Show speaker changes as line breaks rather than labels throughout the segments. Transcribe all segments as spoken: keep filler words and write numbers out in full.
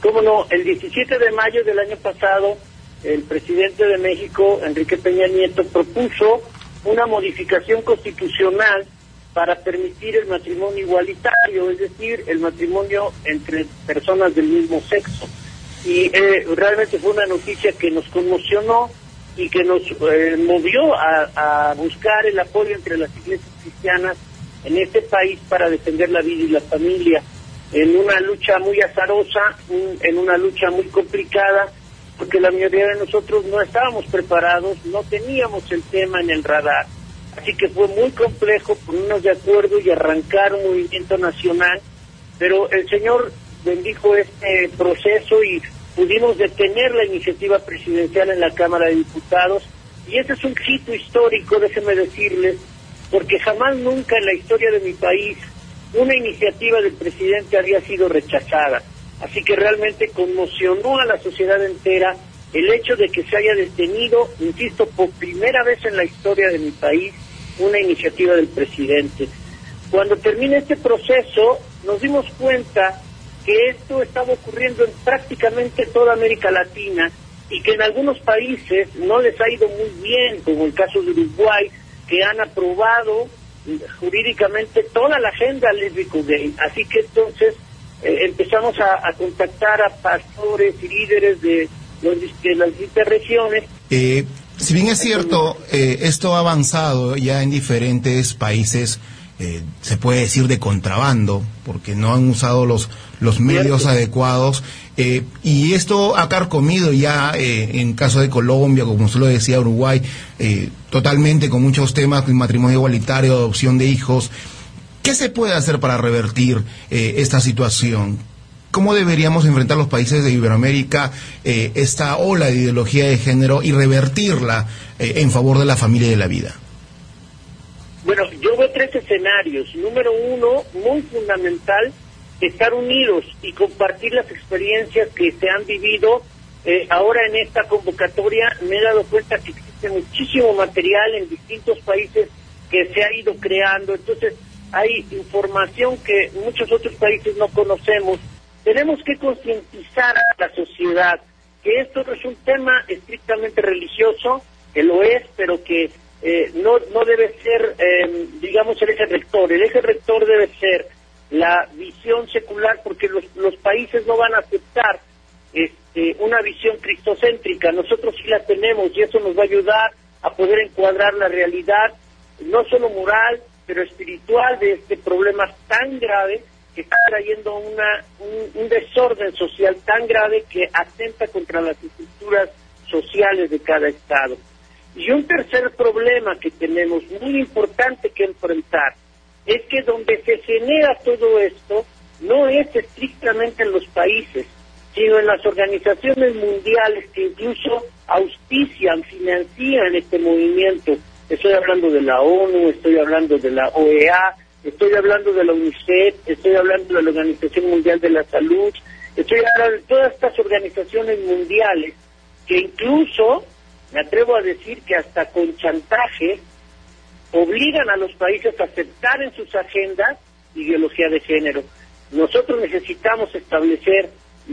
Cómo no, el diecisiete de mayo del año pasado, el presidente de México, Enrique Peña Nieto, propuso una modificación constitucional para permitir el matrimonio igualitario, es decir, el matrimonio entre personas del mismo sexo. Y eh, realmente fue una noticia que nos conmocionó y que nos eh, movió a, a buscar el apoyo entre las iglesias cristianas en este país para defender la vida y la familia, en una lucha muy azarosa, un, en una lucha muy complicada, porque la mayoría de nosotros no estábamos preparados, no teníamos el tema en el radar. Así que fue muy complejo ponernos de acuerdo y arrancar un movimiento nacional, pero el Señor bendijo este proceso y pudimos detener la iniciativa presidencial en la Cámara de Diputados, y ese es un hito histórico, déjenme decirles, porque jamás nunca en la historia de mi país una iniciativa del presidente había sido rechazada. Así que realmente conmocionó a la sociedad entera el hecho de que se haya detenido, insisto, por primera vez en la historia de mi país, una iniciativa del presidente. Cuando termina este proceso, nos dimos cuenta que esto estaba ocurriendo en prácticamente toda América Latina y que en algunos países no les ha ido muy bien, como el caso de Uruguay, que han aprobado jurídicamente toda la agenda lésbico-gay. Así que entonces eh, empezamos a, a contactar a pastores y líderes de, los, de las distintas regiones.
Eh, si bien es cierto, eh, esto ha avanzado ya en diferentes países, eh, se puede decir de contrabando, porque no han usado los, los medios adecuados, eh, y esto ha carcomido ya, eh, en caso de Colombia, como usted lo decía, Uruguay, eh, totalmente con muchos temas, matrimonio igualitario, adopción de hijos. ¿Qué se puede hacer para revertir eh, esta situación? ¿Cómo deberíamos enfrentar los países de Iberoamérica eh, esta ola de ideología de género y revertirla eh, en favor de la familia y de la vida?
Bueno, yo veo tres escenarios. Número uno, muy fundamental, estar unidos y compartir las experiencias que se han vivido. Eh, ahora en esta convocatoria me he dado cuenta que existe muchísimo material en distintos países que se ha ido creando. Entonces, hay información que muchos otros países no conocemos. Tenemos que concientizar a la sociedad que esto no es un tema estrictamente religioso, que lo es, pero que eh, no no debe ser, eh, digamos, el eje rector. El eje rector debe ser la visión secular, porque los, los países no van a aceptar este, una visión cristocéntrica. Nosotros sí la tenemos y eso nos va a ayudar a poder encuadrar la realidad, no solo moral, pero espiritual, de este problema tan grave que está trayendo una un, un desorden social tan grave que atenta contra las estructuras sociales de cada estado. Y un tercer problema que tenemos, muy importante que enfrentar, es que donde se genera todo esto no es estrictamente en los países, sino en las organizaciones mundiales que incluso auspician, financian este movimiento. Estoy hablando de la ONU, estoy hablando de la O E A, estoy hablando de la UNICEF, estoy hablando de la Organización Mundial de la Salud, estoy hablando de todas estas organizaciones mundiales que incluso, me atrevo a decir que hasta con chantaje, obligan a los países a aceptar en sus agendas ideología de género. Nosotros necesitamos establecer,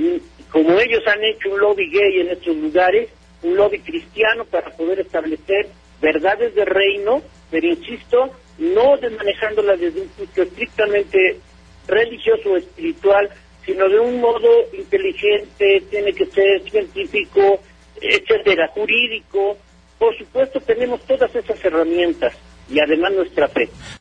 como ellos han hecho, un lobby gay en estos lugares, un lobby cristiano para poder establecer verdades de reino, pero insisto, no de manejándolas desde un punto estrictamente religioso o espiritual, sino de un modo inteligente, tiene que ser científico, etcétera, jurídico. Por supuesto tenemos todas esas herramientas y además nuestra fe.